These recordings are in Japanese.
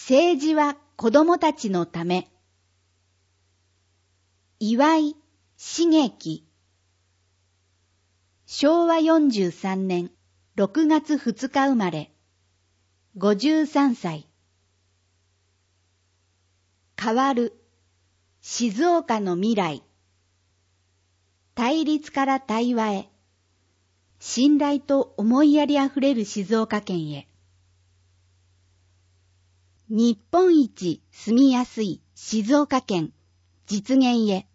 政治は子供たちのため。岩井茂樹。昭和43年6月2日生まれ。53歳。変わる。静岡の未来。対立から対話へ。信頼と思いやりあふれる静岡県へ。日本一住みやすい静岡県実現へ。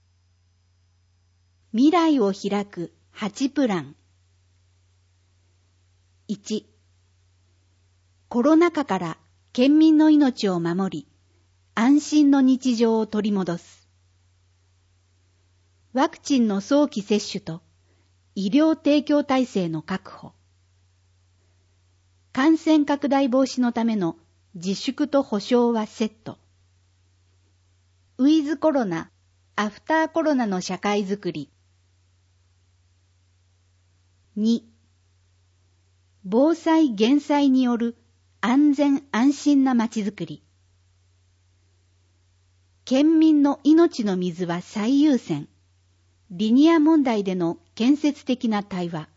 未来を開く8プラン。1、コロナ禍から県民の命を守り、安心の日常を取り戻す。ワクチンの早期接種と医療提供体制の確保。感染拡大防止のための自粛と保障はセット。ウィズコロナ、アフターコロナの社会づくり。2、防災減災による安全安心なまちづくり。県民の命の水は最優先。リニア問題での建設的な対話。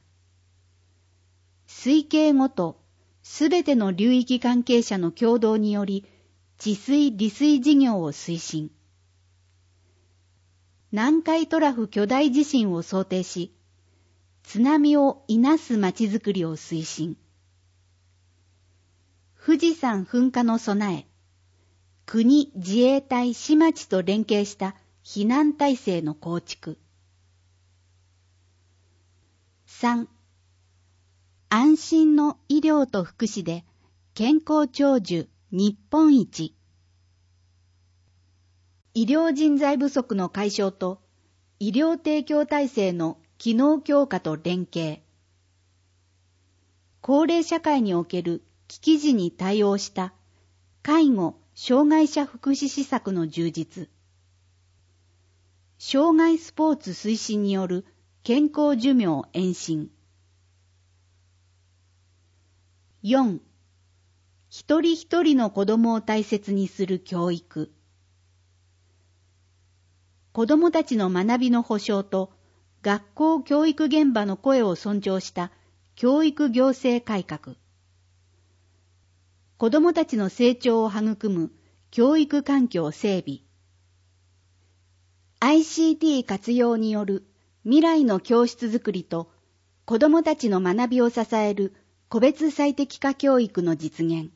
水系ごとすべての流域関係者の協働により治水利水事業を推進。南海トラフ巨大地震を想定し、津波をいなすまちづくりを推進。富士山噴火の備え、国自衛隊市町と連携した避難体制の構築。3、安心の医療と福祉で健康長寿日本一。医療人材不足の解消と医療提供体制の機能強化と連携。高齢社会における危機時に対応した介護・障害者福祉施策の充実。障害スポーツ推進による健康寿命延伸。4、一人一人の子供を大切にする教育。子供たちの学びの保障と学校教育現場の声を尊重した教育行政改革。子供たちの成長を育む教育環境整備。ICT 活用による未来の教室づくりと子供たちの学びを支える個別最適化教育の実現。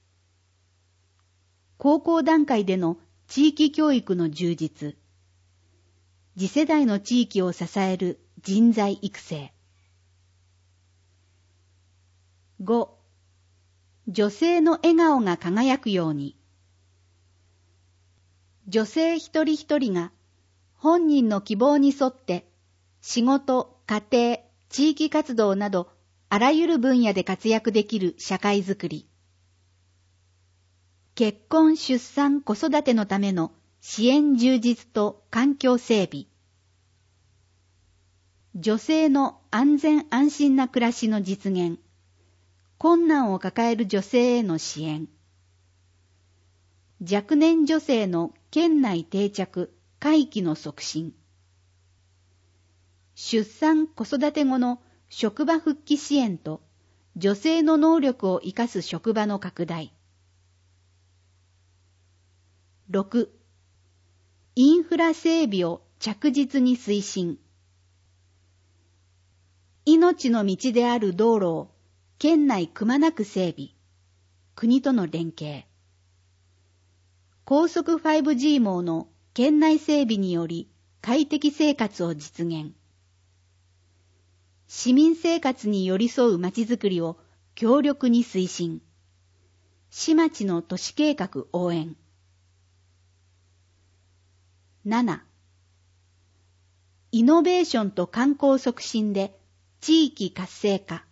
高校段階での地域教育の充実。次世代の地域を支える人材育成。5、女性の笑顔が輝くように。女性一人一人が本人の希望に沿って仕事、家庭、地域活動などあらゆる分野で活躍できる社会づくり。結婚・出産・子育てのための支援充実と環境整備。女性の安全安心な暮らしの実現。困難を抱える女性への支援。若年女性の県内定着、回帰の促進。出産・子育て後の職場復帰支援と女性の能力を生かす職場の拡大。6、インフラ整備を着実に推進。命の道である道路を県内くまなく整備。国との連携。高速 5G 網の県内整備により快適生活を実現。市民生活に寄り添うまちづくりを強力に推進。市町の都市計画応援。7、イノベーションと観光促進で地域活性化。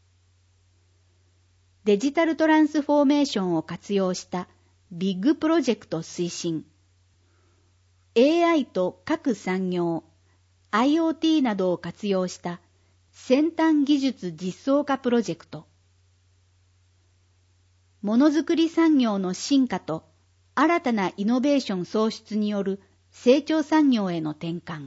デジタルトランスフォーメーションを活用したビッグプロジェクト推進。AI と各産業、IoT などを活用した先端技術実装化プロジェクト。 ものづくり産業の進化と新たなイノベーション創出による成長産業への転換。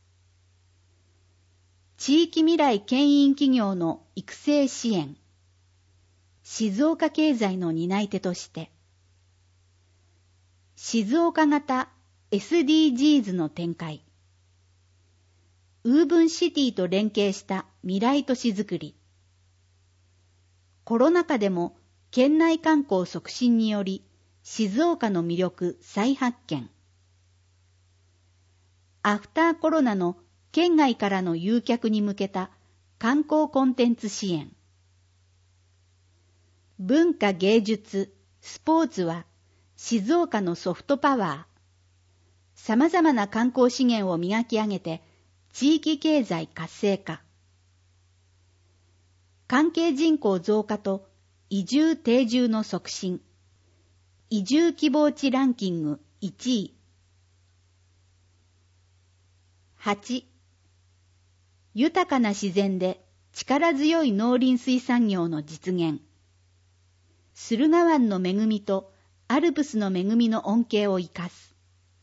地域未来牽引企業の育成支援。静岡経済の担い手として。静岡型 SDGs の展開。ウーブンシティと連携した未来都市づくり。コロナ禍でも県内観光促進により静岡の魅力再発見。アフターコロナの県外からの誘客に向けた観光コンテンツ支援。文化芸術、スポーツは静岡のソフトパワー。様々な観光資源を磨き上げて地域経済活性化。関係人口増加と移住定住の促進。移住希望地ランキング1位。8. 豊かな自然で力強い農林水産業の実現。駿河湾の恵みとアルプスの恵みの恩恵を生かす。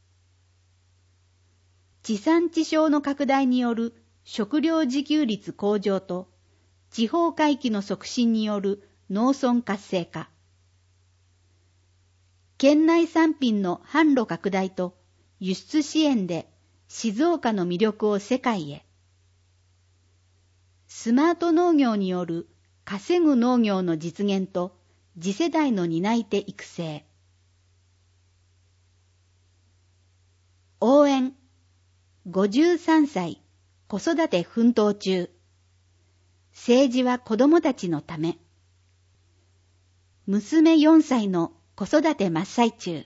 地産地消の拡大による食料自給率向上と地方回帰の促進による農村活性化。県内産品の販路拡大と輸出支援で静岡の魅力を世界へ。スマート農業による稼ぐ農業の実現と次世代の担い手育成。応援。53歳、子育て奮闘中。政治は子供たちのため。娘4歳の子育て真っ最中。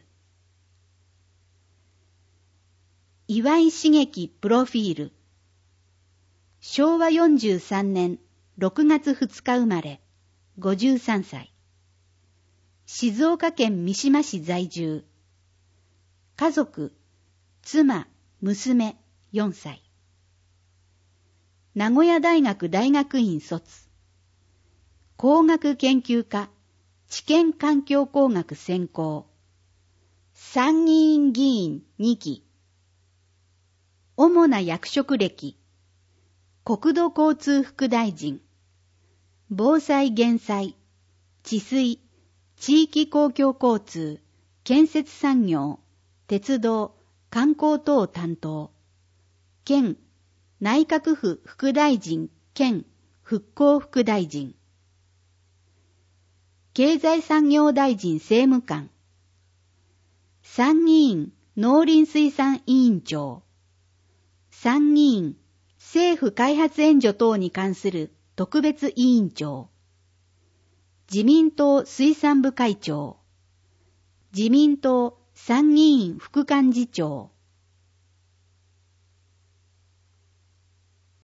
岩井茂樹プロフィール。昭和43年6月2日生まれ、53歳。静岡県三島市在住。家族、妻、娘、4歳。名古屋大学大学院卒。工学研究科、地検環境工学専攻。参議院議員2期。主な役職歴。国土交通副大臣。防災減災、治水、地域公共交通、建設産業、鉄道、観光等担当。兼内閣府副大臣兼復興副大臣。経済産業大臣政務官。参議院農林水産委員長。参議院政府開発援助等に関する特別委員長。自民党水産部会長。自民党参議院副幹事長。